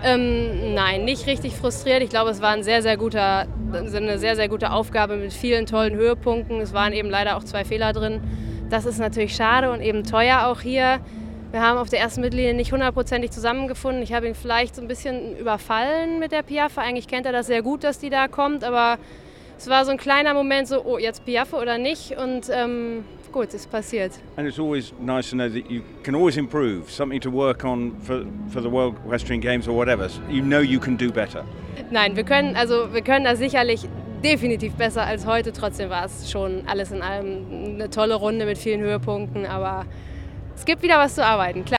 Nein, nicht richtig frustriert. Ich glaube, es war eine sehr, sehr gute Aufgabe mit vielen tollen Höhepunkten. Es waren eben leider auch 2 Fehler drin. Das ist natürlich schade und eben teuer auch hier. Wir haben auf der ersten Mittellinie nicht 100%ig zusammengefunden. Ich habe ihn vielleicht so ein bisschen überfallen mit der Piaffe. Eigentlich kennt er das sehr gut, dass die da kommt, aber es war so ein kleiner Moment so, oh, jetzt Piaffe oder nicht? Und gut, es ist passiert. And it's always nice to know that you can always improve, something to work on for the World Equestrian Games or whatever. You know you can do better. Nein, wir können das sicherlich definitiv besser als heute. Trotzdem war es schon alles in allem eine tolle Runde mit vielen Höhepunkten, aber es gibt wieder was zu arbeiten, klar.